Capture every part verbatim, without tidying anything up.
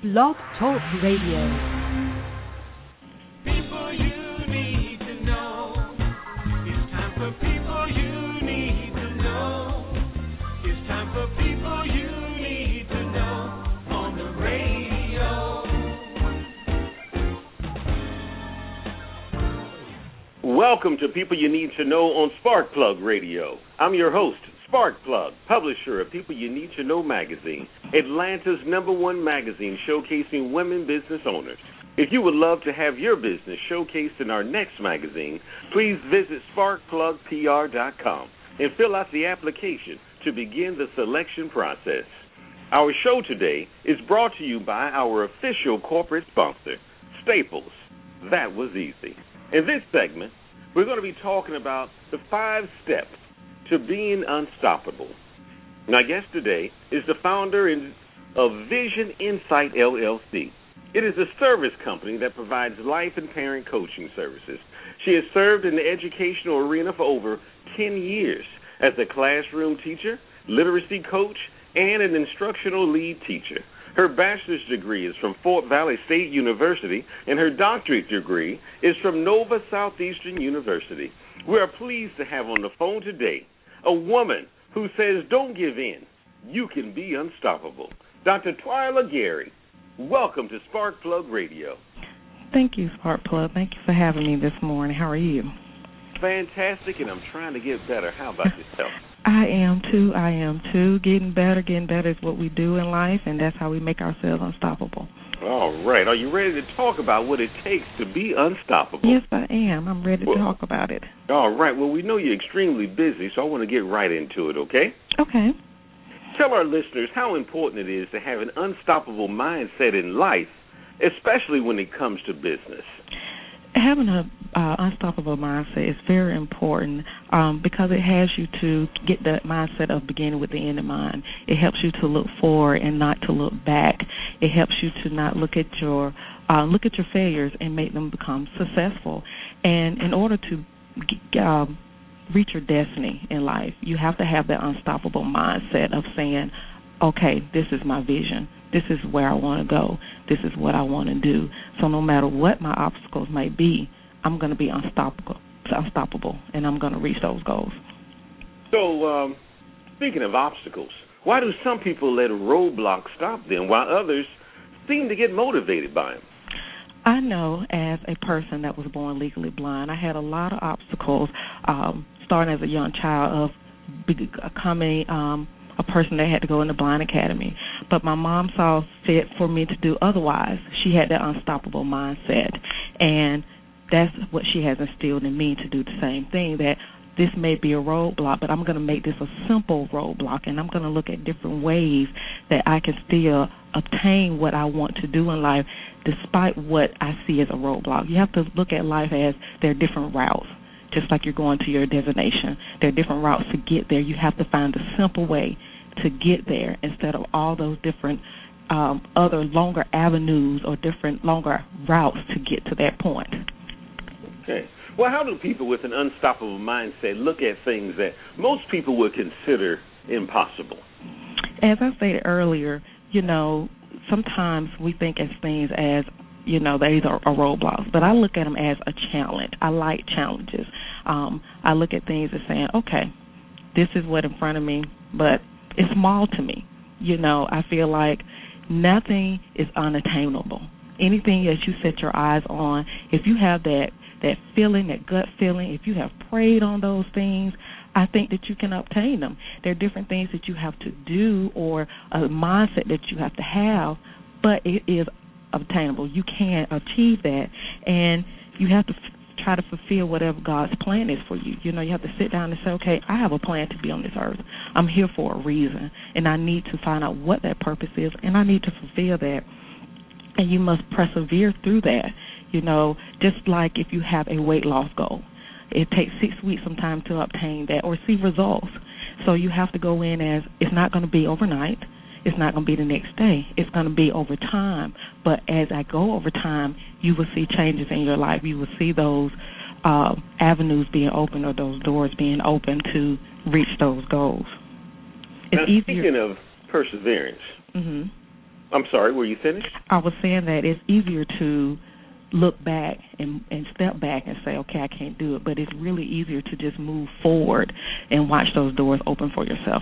Blog Talk Radio. People you need to know. It's time for people you need to know. It's time for people you need to know on the radio. Welcome to People You Need to Know on Sparkplug Radio. I'm your host, Sparkplug, publisher of People You Need to Know magazine, Atlanta's number one magazine showcasing women business owners. If you would love to have your business showcased in our next magazine, please visit sparkplug p r dot com and fill out the application to begin the selection process. Our show today is brought to you by our official corporate sponsor, Staples. That was easy. In this segment, we're going to be talking about the five steps to being unstoppable. My guest today is the founder of Vision Insight, L L C. It is a service company that provides life and parent coaching services. She has served in the educational arena for over ten years as a classroom teacher, literacy coach, and an instructional lead teacher. Her bachelor's degree is from Fort Valley State University, and her doctorate degree is from Nova Southeastern University. We are pleased to have on the phone today a woman who says, don't give in. You can be unstoppable. Doctor Twyla Gary, welcome to Sparkplug Radio. Thank you, Sparkplug. Thank you for having me this morning. How are you? Fantastic, and I'm trying to get better. How about yourself? I am, too. I am, too. Getting better, getting better is what we do in life, and that's how we make ourselves unstoppable. All right. Are you ready to talk about what it takes to be unstoppable? Yes, I am. I'm ready well, to talk about it. All right. Well, we know you're extremely busy, so I want to get right into it, okay? Okay. Tell our listeners how important it is to have an unstoppable mindset in life, especially when it comes to business. Having an uh, unstoppable mindset is very important um, because it has you to get the mindset of beginning with the end in mind. It helps you to look forward and not to look back. It helps you to not look at your uh, look at your failures and make them become successful. And in order to uh, reach your destiny in life, you have to have that unstoppable mindset of saying, okay, this is my vision. This is where I want to go. This is what I want to do. So no matter what my obstacles might be, I'm going to be unstoppable, unstoppable, and I'm going to reach those goals. So um, speaking of obstacles, why do some people let roadblocks stop them while others seem to get motivated by them? I know as a person that was born legally blind, I had a lot of obstacles um, starting as a young child of becoming um, a person that had to go in the blind academy. But my mom saw fit for me to do otherwise. She had that unstoppable mindset, and that's what she has instilled in me to do the same thing, that this may be a roadblock, but I'm going to make this a simple roadblock, and I'm going to look at different ways that I can still obtain what I want to do in life despite what I see as a roadblock. You have to look at life as there are different routes. Just like you're going to your destination, there are different routes to get there. You have to find a simple way to get there instead of all those different um, other longer avenues or different longer routes to get to that point. Okay. Well, how do people with an unstoppable mindset look at things that most people would consider impossible? As I stated earlier, you know, sometimes we think of things as, you know, these are, are roadblocks, but I look at them as a challenge. I like challenges. Um, I look at things as saying, okay, this is what in front of me, but it's small to me. You know, I feel like nothing is unattainable. Anything that you set your eyes on, if you have that, that feeling, that gut feeling, if you have prayed on those things, I think that you can obtain them. There are different things that you have to do or a mindset that you have to have, but it is obtainable. You can achieve that, and you have to f- try to fulfill whatever God's plan is for you. You know, you have to sit down and say, okay, I have a plan to be on this earth. I'm here for a reason, and I need to find out what that purpose is, and I need to fulfill that. And you must persevere through that. You know, just like if you have a weight loss goal, it takes six weeks sometimes to obtain that or see results. So you have to go in as it's not going to be overnight. It's not going to be the next day. It's going to be over time. But as I go over time, you will see changes in your life. You will see those uh, avenues being open or those doors being open to reach those goals. It's now, easier. Speaking of perseverance, mm-hmm. I'm sorry, were you finished? I was saying that it's easier to look back and, and step back and say, okay, I can't do it, but it's really easier to just move forward and watch those doors open for yourself.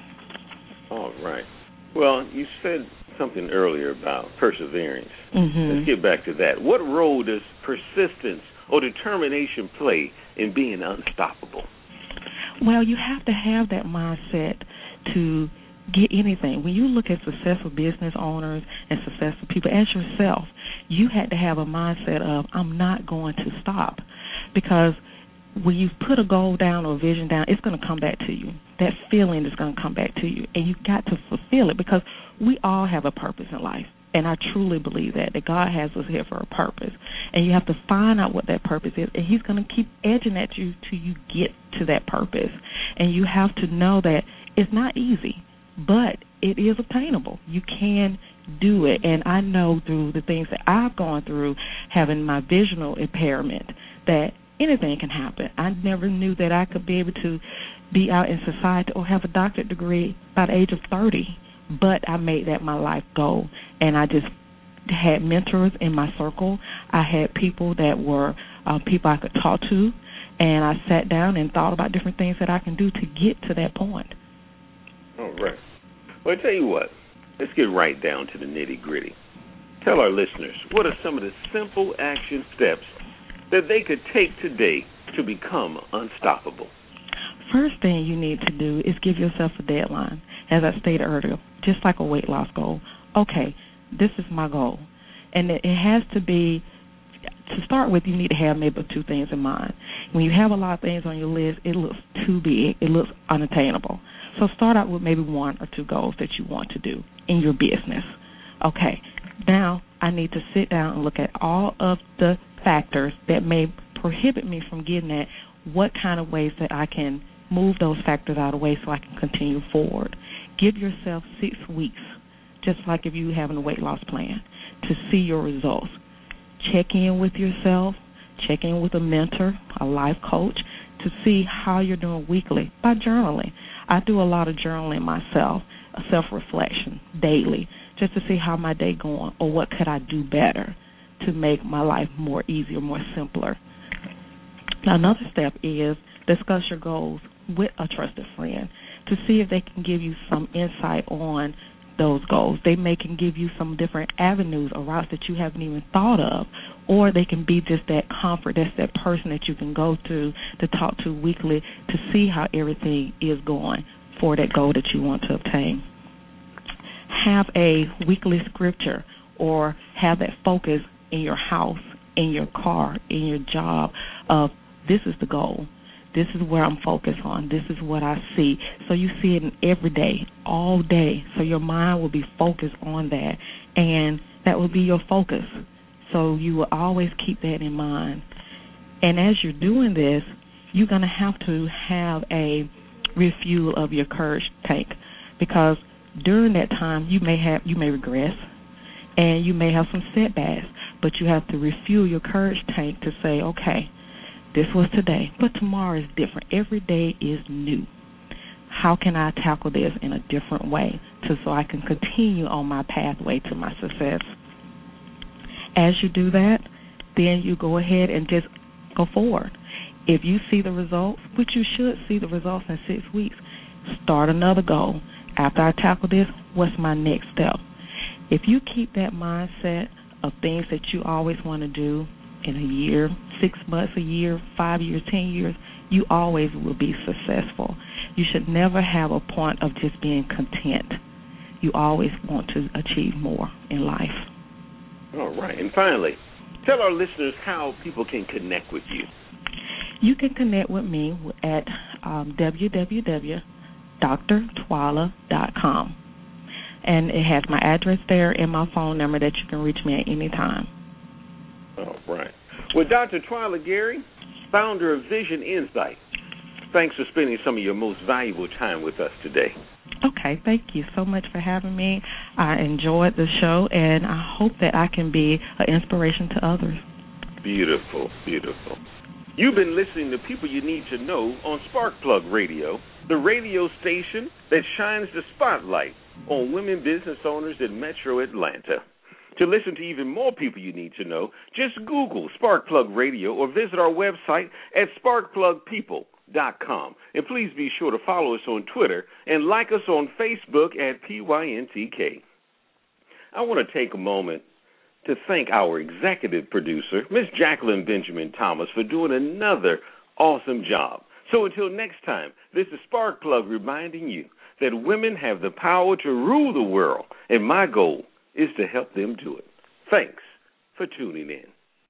All right. Well, you said something earlier about perseverance. Mm-hmm. Let's get back to that. What role does persistence or determination play in being unstoppable? Well, you have to have that mindset to get anything. When you look at successful business owners and successful people, as yourself, you had to have a mindset of, I'm not going to stop. Because when you put a goal down or a vision down, it's going to come back to you. That feeling is going to come back to you, and you got to fulfill it, because we all have a purpose in life, and I truly believe that, that God has us here for a purpose, and you have to find out what that purpose is, and he's going to keep edging at you till you get to that purpose, and you have to know that it's not easy, but it is obtainable. You can do it, and I know through the things that I've gone through, having my visual impairment, that anything can happen. I never knew that I could be able to be out in society or have a doctorate degree by the age of thirty, but I made that my life goal, and I just had mentors in my circle. I had people that were uh, people I could talk to, and I sat down and thought about different things that I can do to get to that point. All right. Well, I tell you what, let's get right down to the nitty-gritty. Tell our listeners, what are some of the simple action steps that they could take today to become unstoppable? First thing you need to do is give yourself a deadline. As I stated earlier, just like a weight loss goal. Okay, this is my goal. And it has to be, to start with, you need to have maybe two things in mind. When you have a lot of things on your list, it looks too big. It looks unattainable. So start out with maybe one or two goals that you want to do in your business. Okay, now I need to sit down and look at all of the factors that may prohibit me from getting at what kind of ways that I can move those factors out of the way so I can continue forward. Give yourself six weeks, just like if you having a weight loss plan, to see your results. Check in with yourself, check in with a mentor, a life coach, to see how you're doing weekly by journaling. I do a lot of journaling myself, a self-reflection daily, just to see how my day going or what could I do better to make my life more easier, more simpler. Now, another step is discuss your goals with a trusted friend to see if they can give you some insight on those goals. They may can give you some different avenues or routes that you haven't even thought of, or they can be just that comfort, that's that person that you can go to to talk to weekly to see how everything is going for that goal that you want to obtain. Have a weekly scripture or have that focus in your house, in your car, in your job of this is the goal. This is where I'm focused on. This is what I see. So you see it in every day, all day. So your mind will be focused on that, and that will be your focus. So you will always keep that in mind. And as you're doing this, you're going to have to have a refuel of your courage tank, because during that time you may have you may regress and you may have some setbacks, but you have to refuel your courage tank to say, okay, this was today, but tomorrow is different. Every day is new. How can I tackle this in a different way to, so I can continue on my pathway to my success? As you do that, then you go ahead and just go forward. If you see the results, which you should see the results in six weeks, start another goal. After I tackle this, what's my next step? If you keep that mindset of things that you always want to do in a year, six months, a year, five years, ten years, you always will be successful. You should never have a point of just being content. You always want to achieve more in life. All right. And finally, tell our listeners how people can connect with you. You can connect with me at um, w w w dot d r twala dot com. And it has my address there and my phone number that you can reach me at any time. All right. Well, Doctor Twila Gary, founder of Vision Insight, thanks for spending some of your most valuable time with us today. Okay, thank you so much for having me. I enjoyed the show, and I hope that I can be an inspiration to others. Beautiful, beautiful. You've been listening to People You Need to Know on Sparkplug Radio, the radio station that shines the spotlight on women business owners in Metro Atlanta. To listen to even more People You Need to Know, just Google Sparkplug Radio or visit our website at sparkplug people dot com. And please be sure to follow us on Twitter and like us on Facebook at P Y N T K. I want to take a moment to thank our executive producer, Miss Jacqueline Benjamin Thomas, for doing another awesome job. So until next time, this is Sparkplug reminding you that women have the power to rule the world, and my goal is to help them do it. Thanks for tuning in.